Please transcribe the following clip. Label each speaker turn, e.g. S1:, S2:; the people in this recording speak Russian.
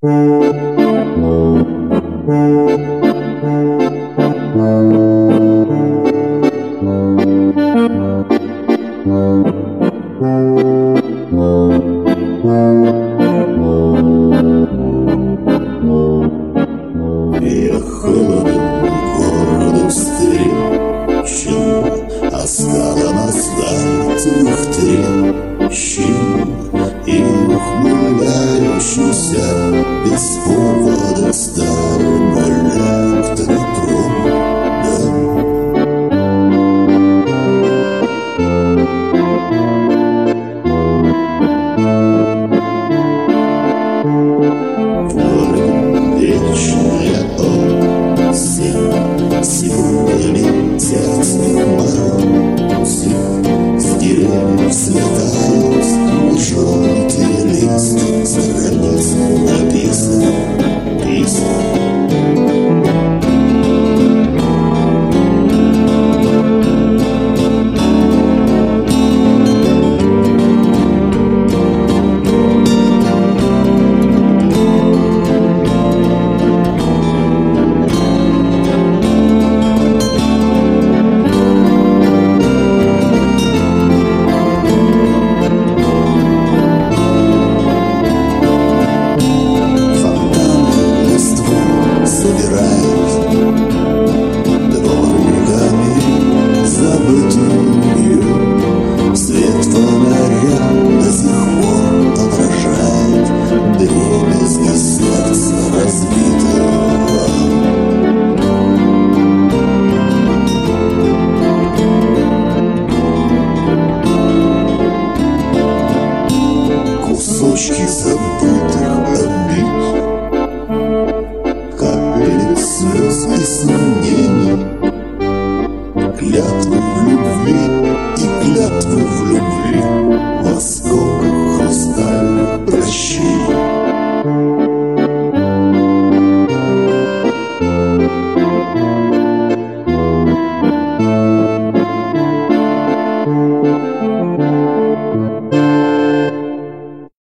S1: Я холодом городу встречен, а скалам остальных трещин и ухмыляющийся без повода старым электропроводом. Вечная осень, сегодня летят морозы, с деревьев слетают желтый лист, страниц написано письма. Кусочки забытых обид, капли слез и сомнений, клятвы в любви и клятвы в любви, в осколках хрустальных прощений.